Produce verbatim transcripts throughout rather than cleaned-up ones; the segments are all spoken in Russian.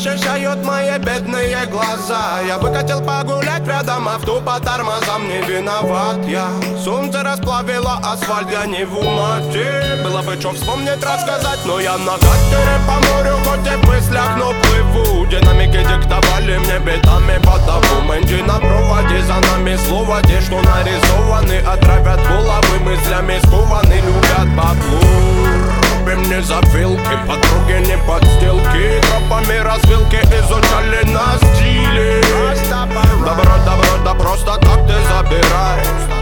защищают мои бедные глаза. Я бы хотел погулять рядом, авто по тормозам, не виноват я. Солнце расплавило асфальт, я не в умате. Было бы что вспомнить, рассказать, но я на катере по морю, хоть и в мыслях, но плыву. Динамики диктовали мне битами по документе. На проводе за нами слова, те, что нарисованы, отравят головы мыслями, скованы, любят баблу. Мне завилки, подруги не подстилки. Тропами развилки изучали на стиле. Добро, добро, да просто так ты забирай.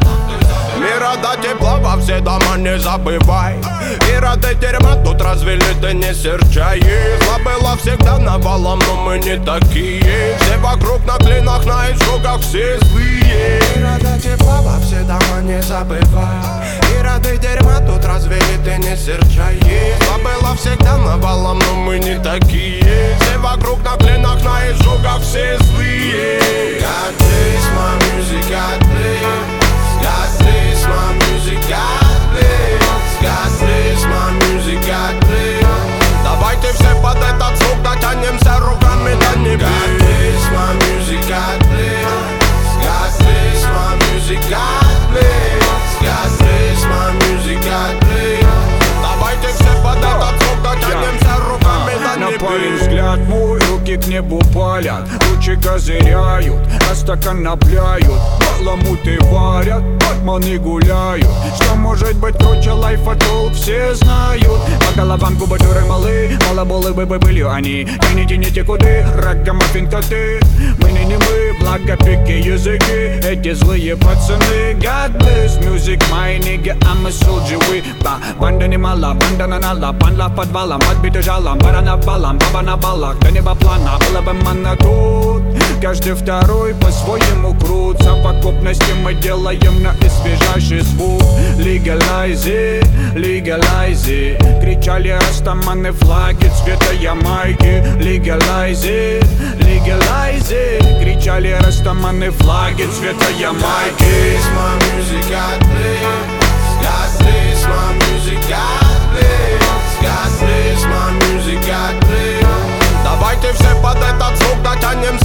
Мира до тепла во все дома не забывай. И рады дерьма тут развели, ты не серчай. Зла было всегда навалом, но мы не такие. Все вокруг на клинах, на изжогах, все злые. И рады тепла во все дома не забывай. И рады дерьма тут развели, ты не серчай. Зла было всегда навалом, но мы не такие. Все вокруг на клинах, на изжогах, все злые. God bless my music, God bless. God bless my music, God bless. God bless my music, God bless. Давайте все под этот звук дотянемся руками до небес. God bless my music, God bless. God bless my music, God bless. God bless my music, God bless. Давайте все под этот звук дотянемся руками до небес. На парень взгляд мой, руки к небу палят. Лучи козыряют, а стакан набляют. Баламуты варят, батманы гуляют. Что может быть круче лайфа, толк все знают. По головам губы дуры малы, малоболы бы были они. Тяни, тяните куды, ракомаффин коты. Мы не мы, благо пики языки. Эти злые пацаны. God bless music, my nigga, I'm a soldier. We ба, банда не мала, банда на нала. Панла в подвалом, отбиты жалом. Бара на балам, баба на балах. До неба плана, было бы манна тут. Каждый второй по-своему крут. Совокупности мы делаем на освежающий звук. Legalize it, legalize it. Кричали растаманы флаги цвета Ямайки. Legalize it, legalize it. Кричали растаманы флаги цвета Ямайки. God bless my music, God bless. God bless my music, God bless. God bless my music, God bless. Давайте все под этот звук дотянемся